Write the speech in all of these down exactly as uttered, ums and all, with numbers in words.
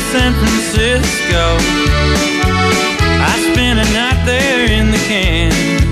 San Francisco. I spent a night there in the can.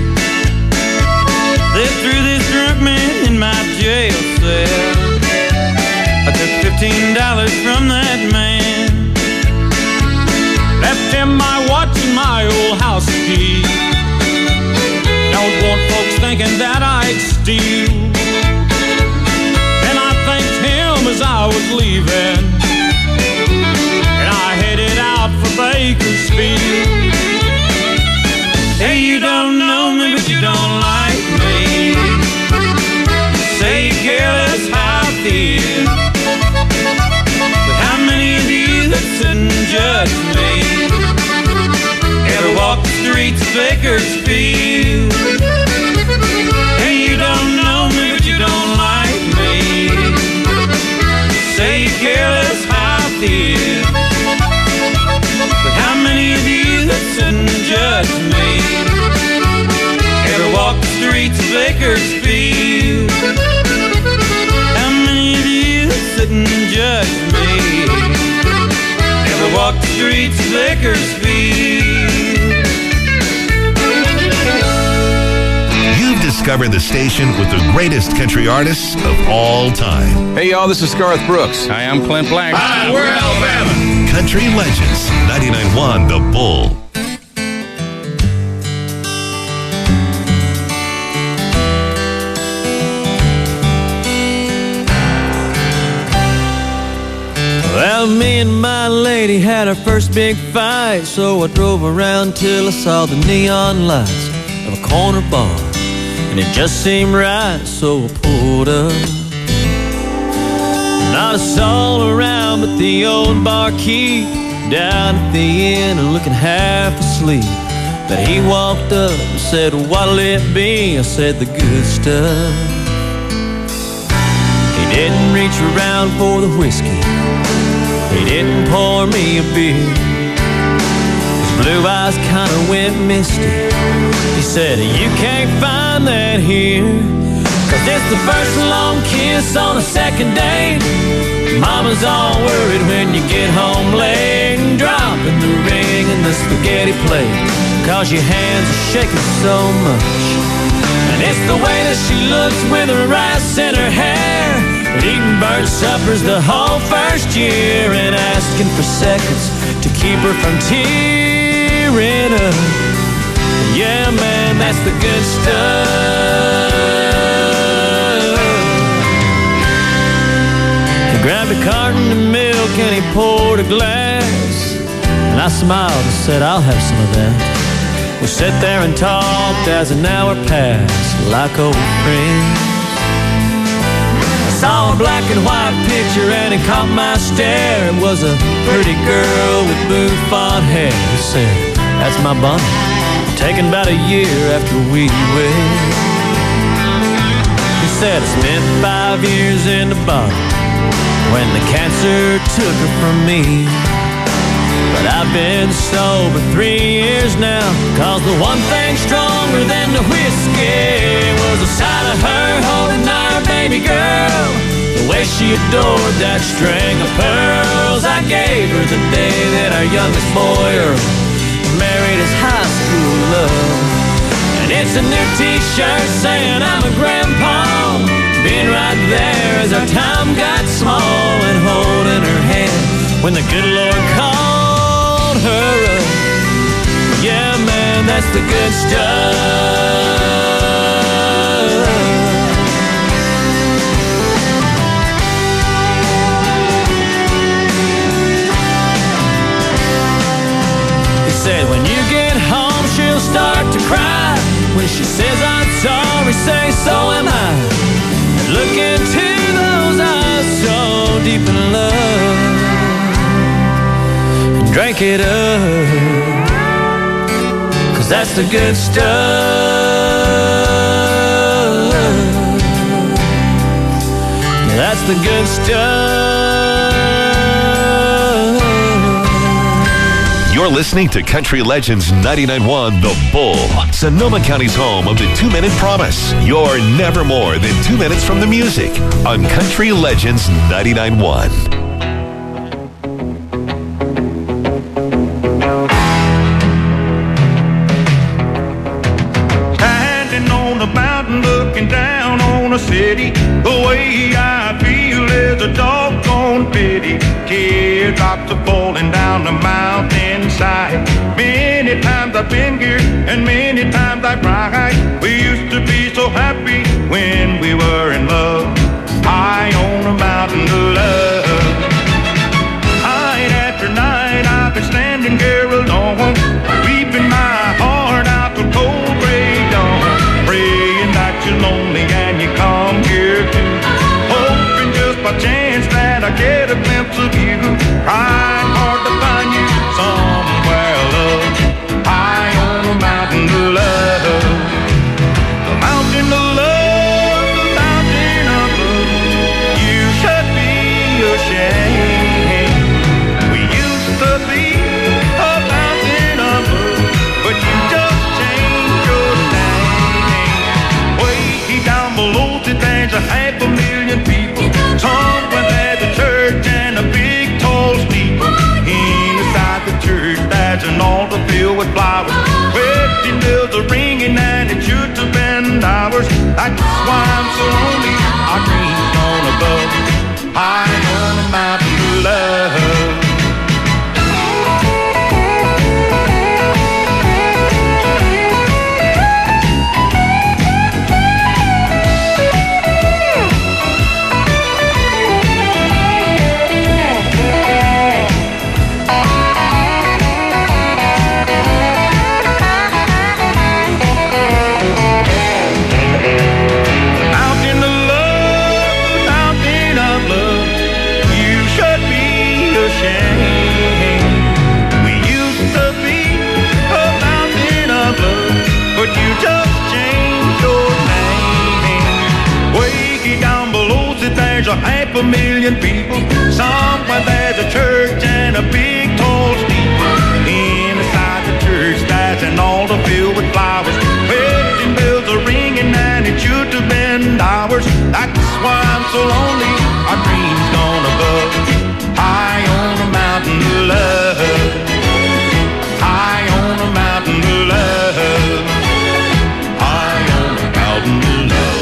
They threw this drunk man in my jail cell. I took fifteen dollars from that man, left him my watch and my old house key. Don't want folks thinking that I'd steal. And I thanked him as I was leaving, and I headed out for Bakersfield. Hey, you don't know me, but you don't like me. Say you care less how I feel. But how many of you that sit and judge me ever walk the streets of Bakersfield? Hey, you don't know me, but you don't like me. Say you care less how I feel. But how many of you that sit and judge me ever walk the streets of Bakersfield? How many of you that sit and judge me ever walk the streets of Bakersfield? You've discovered the station with the greatest country artists of all time. Hey, y'all, this is Garth Brooks. Hi, I'm Clint Black. Hi, we're Alabama. Country Legends, ninety-nine point one The Bull. Well, me and my lady had our first big fight, so I drove around till I saw the neon lights of a corner bar, and it just seemed right, so I pulled up. Not a soul around but the old barkeep down at the inn and looking half asleep. But he walked up and said, what'll it be? I said, the good stuff. He didn't reach around for the whiskey, he didn't pour me a beer. His blue eyes kinda went misty. He said, you can't find that here, 'cause it's the first long kiss on a second date. Mama's all worried when you get home late, and dropping the ring in the spaghetti plate, 'cause your hands are shaking so much. And it's the way that she looks with her rice in her hair, eating bird suppers the whole first year, and asking for seconds to keep her from tearing up. Yeah, man, that's the good stuff. He grabbed a carton of milk and he poured a glass, and I smiled and said, I'll have some of that. We sat there and talked as an hour passed, like old friends. Saw a black and white picture and it caught my stare. It was a pretty girl with bouffant hair. He said, that's my Bonnie, taken about a year after we wed. He said, I spent five years in the bottle when the cancer took her from me. But I've been sober three years now, 'cause the one thing stronger than the whiskey was the sight of her holding our baby girl, the way she adored that string of pearls I gave her the day that our youngest boy Earl married his high school love. And it's a new t-shirt saying I'm a grandpa, being right there as our time got small, and holding her hand when the good Lord called her up. Yeah, man, that's the good stuff. He said, when you get home, she'll start to cry. When she says I'm sorry, say so am I. And look into those eyes so deep in love, and drink it up, 'cause that's the good stuff. That's the good stuff. You're listening to Country Legends ninety-nine point one The Bull, Sonoma County's home of the two-minute promise. You're never more than two minutes from the music on Country Legends ninety-nine point one. day. Teardrops are falling down the mountainside. Many times I've been here and many times I cried. We used to be so happy when we were in love, high on a mountain of love. Night after night I've been standing here alone, weeping my heart out to cold gray dawn, praying that you're lonely and you come here too, hoping just by chance that I get a glimpse of you. Trying hard to find you somewhere, love, high on a mountain of love. The mountain of love, the mountain of love. You should be ashamed. We used to be a mountain of love, but you just changed your name. Way down below there's a half a million people. Somewhere there's a church and a big tall steeple. Inside the church there's an altar filled with flowers. Wedding bells are ringing and it should have been ours. That's why I'm so lonely. Our dreams gone above, high on a mountain of love. There's a half a million people. Somewhere there's a church and a big tall steeple. Inside the church there's an altar filled with flowers. Wedding bells are ringing and it should have been ours. That's why I'm so lonely. Our dreams gone above, high on a mountain of love, high on a mountain of love, high on a mountain of love.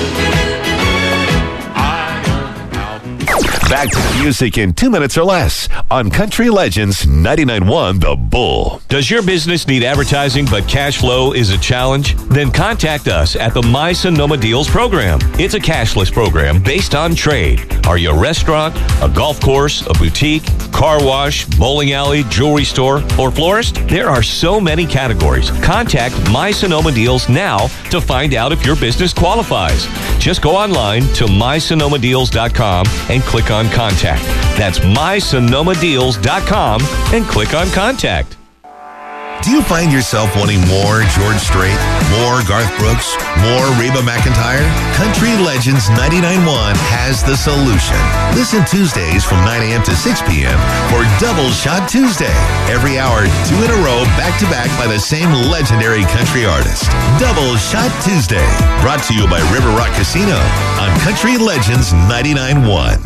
Back to the music in two minutes or less on Country Legends ninety-nine point one The Bull. Does your business need advertising but cash flow is a challenge? Then contact us at the My Sonoma Deals program. It's a cashless program based on trade. Are you a restaurant, a golf course, a boutique, car wash, bowling alley, jewelry store, or florist? There are so many categories. Contact My Sonoma Deals now to find out if your business qualifies. Just go online to my sonoma deals dot com and click on Contact. That's my sonoma deals dot com and click on Contact. Do you find yourself wanting more George Strait, more Garth Brooks, more Reba McEntire? Country Legends ninety-nine point one has the solution. Listen Tuesdays from nine a.m. to six p.m. for Double Shot Tuesday. Every hour, two in a row, back-to-back by the same legendary country artist. Double Shot Tuesday. Brought to you by River Rock Casino on Country Legends ninety-nine point one.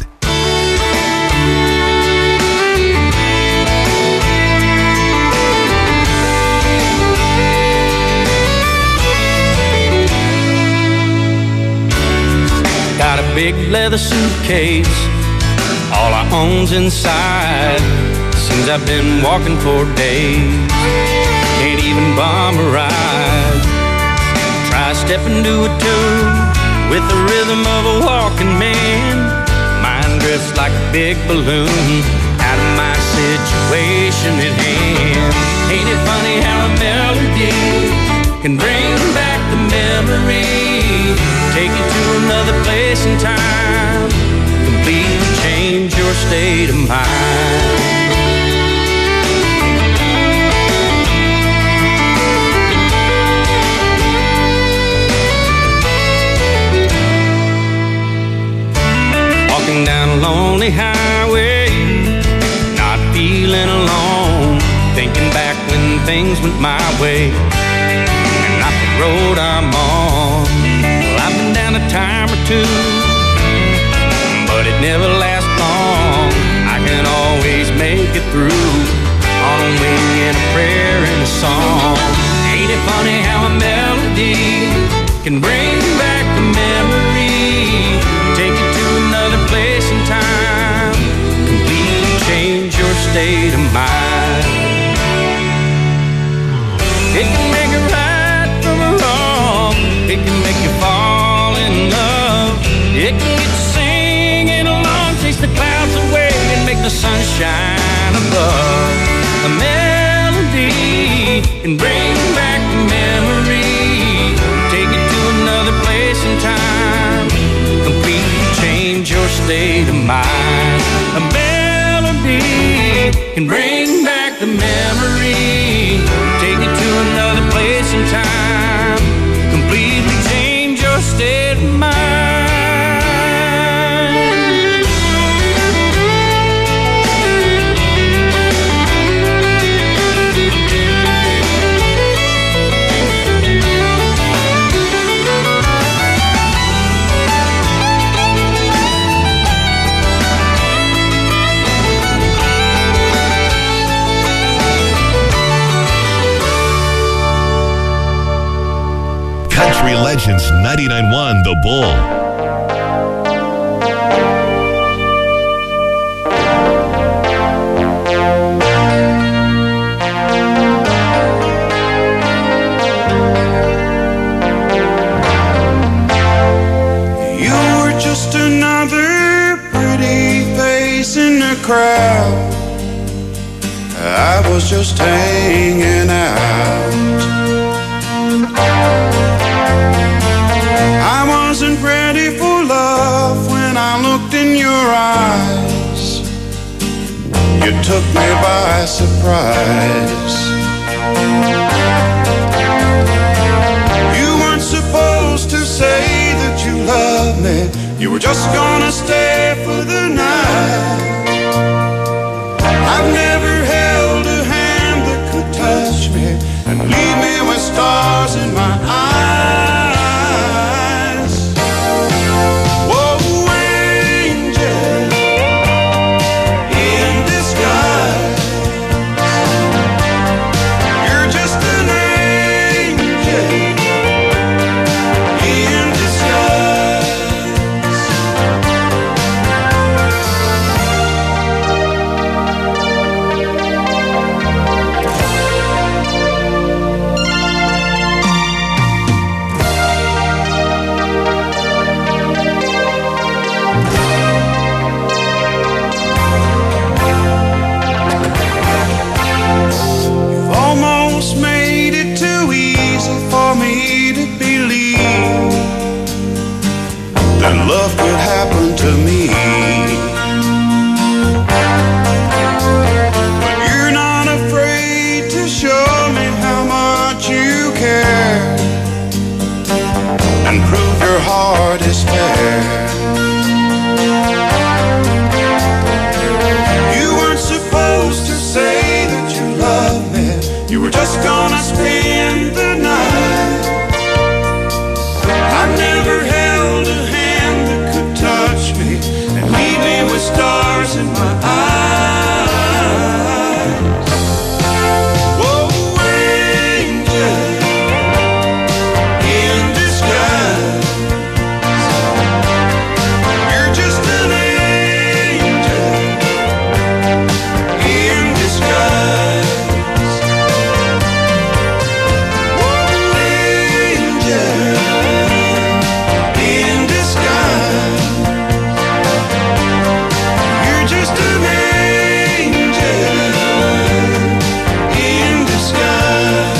Got a big leather suitcase, all I own's inside. Seems I've been walking for days, can't even bomb a ride. Try stepping to a tune with the rhythm of a walking man. Mind drifts like a big balloon out of my situation at hand. Ain't it funny how a melody can bring back the memory, take you to another place in time, completely change your state of mind. Walking down a lonely highway, not feeling alone, thinking back when things went my way, and not the road I'm on. Well, I've been down a time or two, but it never lasts long. I can always make it through on a wing and a prayer and a song. Ain't it funny how a melody can bring back the memory, take you to another place in time, completely state of mind. It can make it right from a wrong. It can make you fall in love. It can get you singing along, chase the clouds away and make the sun shine above. A melody can bring back the memory, take it to another place in time, completely change your state of mind. A melody can bring back the memory, take it to another place in time, completely change your state of mind. Country Legends ninety-nine point one The Bull. You were just another pretty face in the crowd. I was just hanging out. I wasn't ready for love when I looked in your eyes. You took me by surprise. You weren't supposed to say that you loved me. You were just gonna stay for the night. I've never held a hand that could touch me and leave me with stars in my eyes. Love could happen to me, but you're not afraid to show me how much you care and prove your heart is fair. You weren't supposed to say that you loved me. You were just gonna spend the night. I've never held a hand that could touch me and leave me with stars in my eyes. Whoa, angel in disguise. You're just an angel in disguise. Whoa, angel in disguise. You're just an angel in disguise.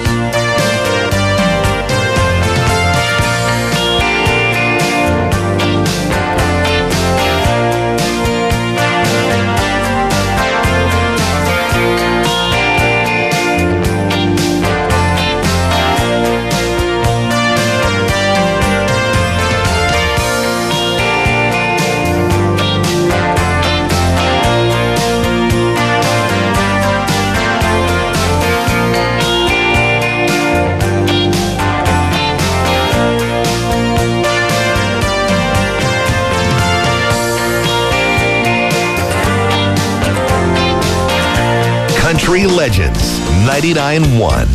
Country Legends ninety-nine point one.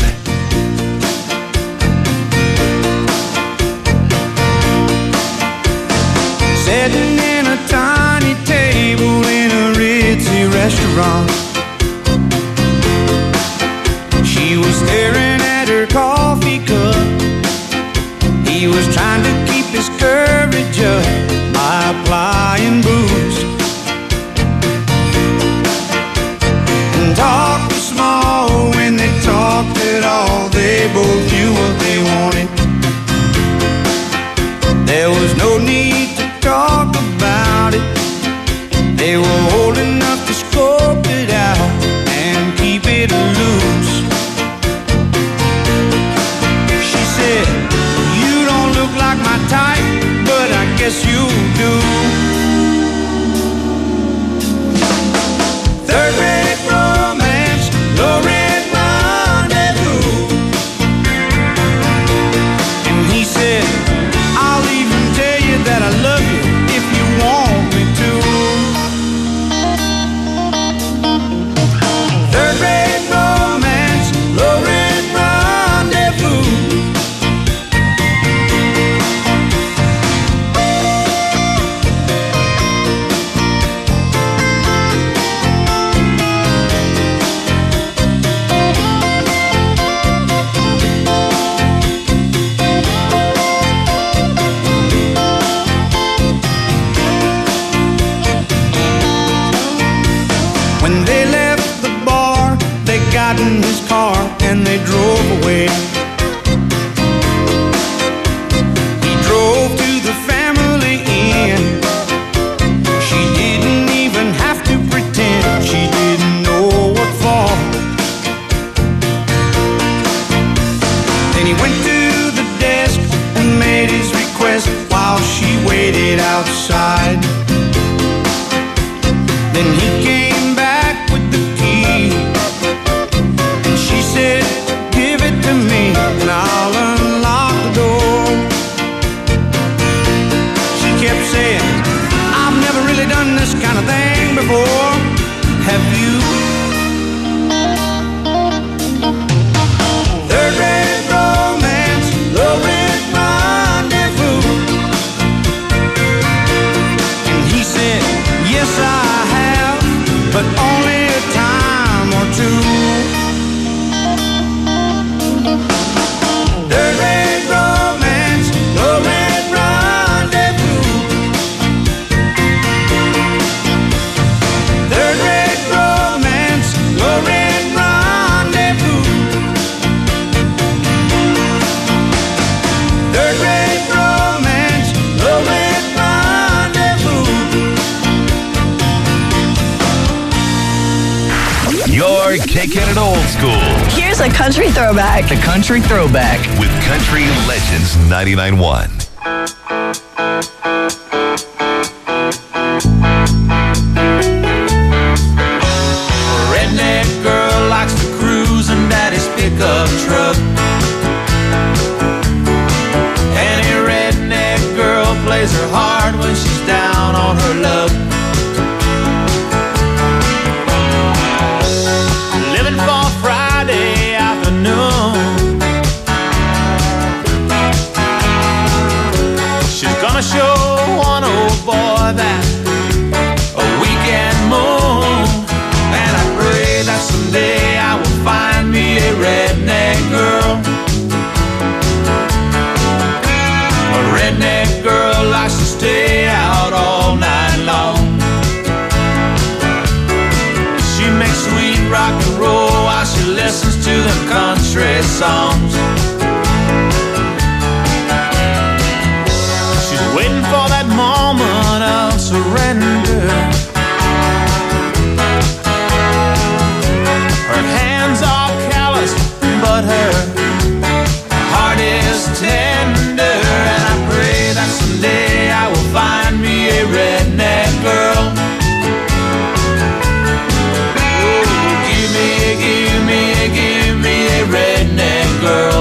Sitting in a tiny table in a ritzy restaurant, his courage up by applying booze. And talk was small when they talked at all. They both knew what they wanted. There was no need to talk about it. They were old enough to scope it out and keep it loose. She said, you don't look like my type, but I guess you do. Third rate romance, low rent rendezvous. And he said, I'll even tell you that I love you if you want me to. Third rate romance, low rent rendezvous. When they left the bar, they got in his car and they drove away. He drove to the family inn. She didn't even have to pretend she didn't know what for. Then he went to the desk and made his request while she waited outside. Then he came back with the key, and she said, give it to me and I'll unlock the door. She kept saying, I've never really done this kind of thing before. Have you? Third rate romance, low rent rendezvous. And he said, yes I have, but only a time or two. Third rate romance, low rent rendezvous. Third rate romance, low rent rendezvous. Third rate romance, low rent rendezvous. You're kicking it old school Here's a country throwback. The Country Throwback. with Country Legends ninety-nine point one. Redneck girl likes to cruise in daddy's pickup truck. Any redneck girl plays her hard when she's down on her luck. Living for Friday afternoon. She's gonna show one old boy that a weekend moon. And I pray that someday I will find me a redneck girl. A redneck girl likes to stay out all night long. She makes sweet rock and roll while she listens to them country songs. She's waiting for that moment of surrender. Her hands are callous, but her heart is tender. And I pray that someday I will find me a redneck girl. Oh, give me, give me, give me a redneck girl.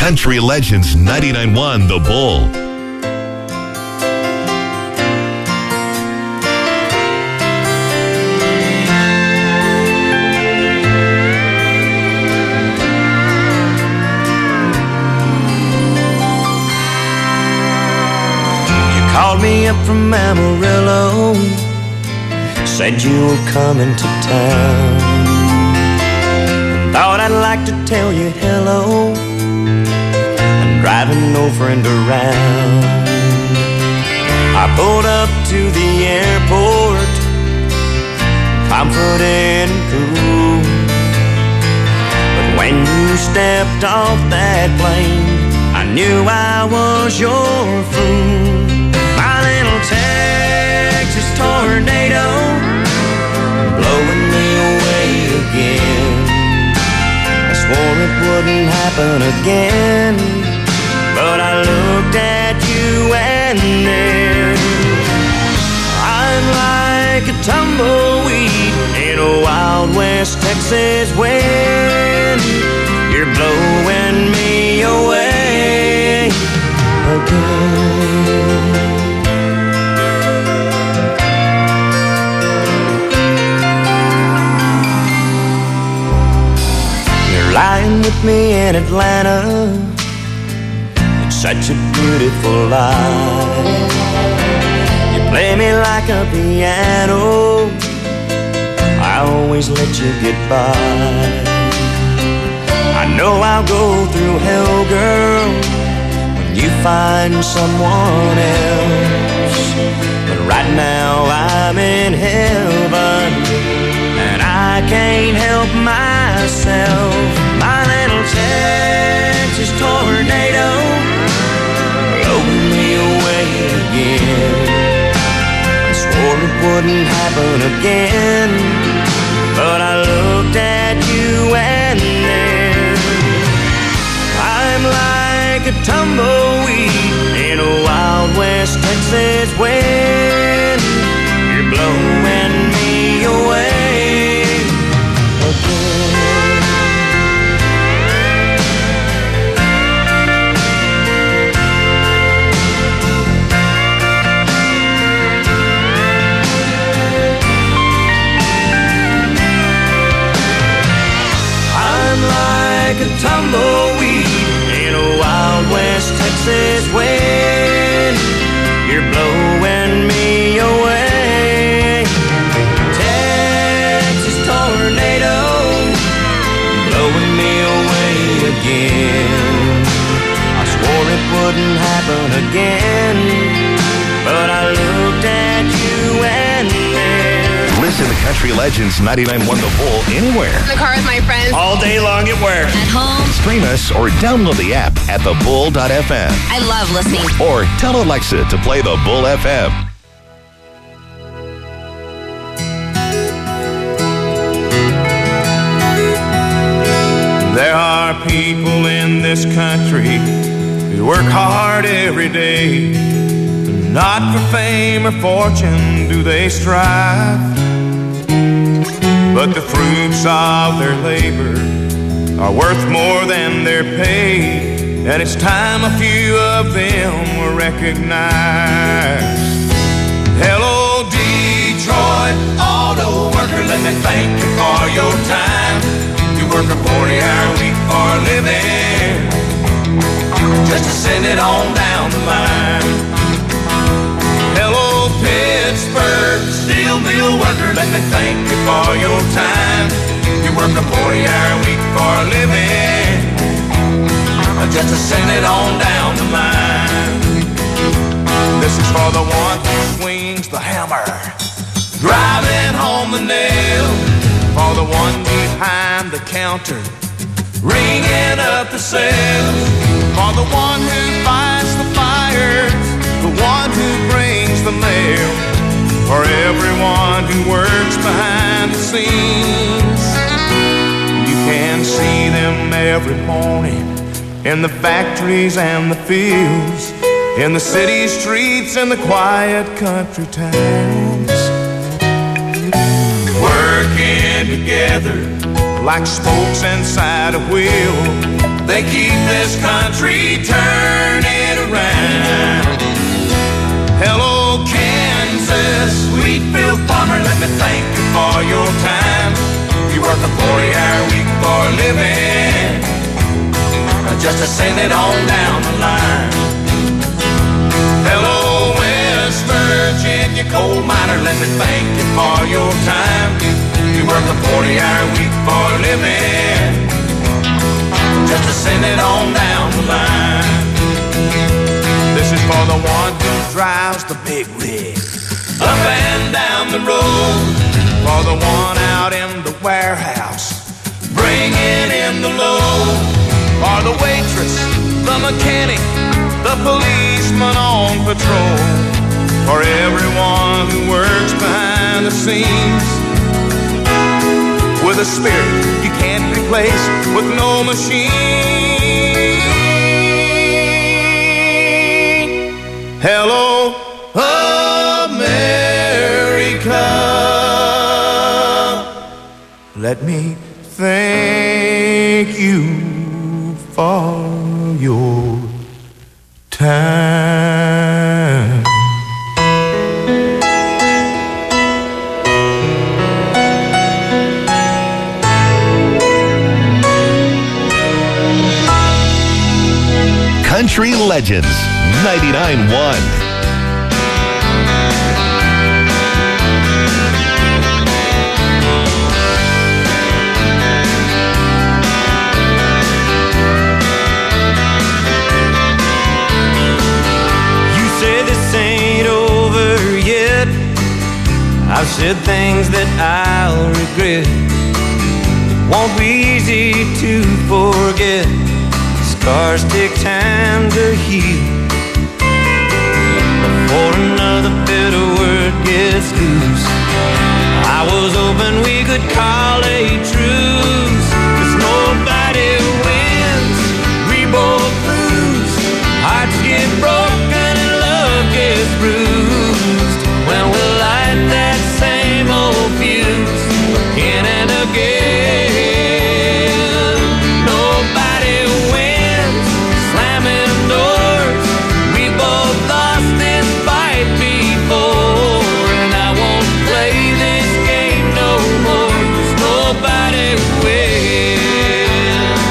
Country Legends ninety-nine point one The Bull. Called me up from Amarillo, said you were coming to town. Thought I'd like to tell you hello. I'm driving no friend around. I pulled up to the airport, confident and cool. But when you stepped off that plane, I knew I was your fool. Texas tornado blowing me away again. I swore it wouldn't happen again, but I looked at you and then I'm like a tumbleweed in a Wild West Texas wind. You're blowing me away again. Lying with me in Atlanta, it's such a beautiful life. You play me like a piano, I always let you get by. I know I'll go through hell, girl, when you find someone else. But right now I'm in heaven, and I can't help myself. My little Texas tornado blowing me away again. I swore it wouldn't happen again, but I looked at you and then I'm like a tumbleweed in a Wild West Texas wind. You're blowing me away again. Like a tumbleweed in a Wild West Texas wind. You're blowing me away. Texas tornado blowing me away again. I swore it wouldn't happen again, but I looked at you and then Listen to Country Legends ninety-nine point one The Bull anywhere. In the car with my friends. All day long at work. At home. Stream us or download the app at the bull dot f m. I love listening. Or tell Alexa to play the Bull F M. There are people in this country who work hard every day. Not for fame or fortune do they strive, but the fruits of their labor are worth more than their pay, and it's time a few of them were recognized. Hello, Detroit auto worker, let me thank you for your time. You work a forty-hour week for a living, just to send it on down the line. Hello, Pittsburgh steel mill worker, let me thank you for your time. You work a forty-hour week for a living, just to send it on down the line. This is for the one who swings the hammer, driving home the nail. For the one behind the counter, ringing up the sales. For the one who fights the fires, the one who brings the mail. For everyone who works behind the scenes, you can see them every morning in the factories and the fields, in the city streets and the quiet country towns, working together like spokes inside a wheel. They keep this country turning around. Hello, Kansas, Wheatfield farmer, let me thank you for your time. You work a forty-hour week for a living, just to send it on down the line. Hello, West Virginia coal miner, let me thank you for your time. You work a forty-hour week for a living, just to send it on down the line. This is for the one who drives the big rig up and down the road, for the one out in the warehouse bringing in the load, for the waitress, the mechanic, the policeman on patrol, for everyone who works behind the scenes with a spirit you can't replace with no machine. Hello, America. Let me thank you for your time. Country Legends ninety-nine point one. I've said things that I'll regret. It won't be easy to forget. Scars take time to heal before another bitter word gets loose. I was hoping we could call a truce, 'cause nobody wins, we both lose. Hearts get broken and love gets bruised when we light that same old fuse again and again. Nobody wins slamming doors. We both lost this fight before, and I won't play this game no more, 'cause nobody wins.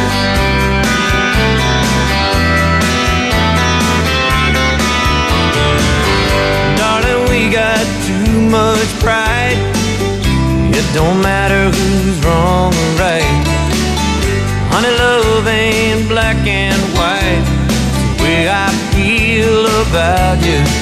Darling, we got too much pride. It don't matter who's wrong or right. Honey, love ain't black and white. It's the way I feel about you.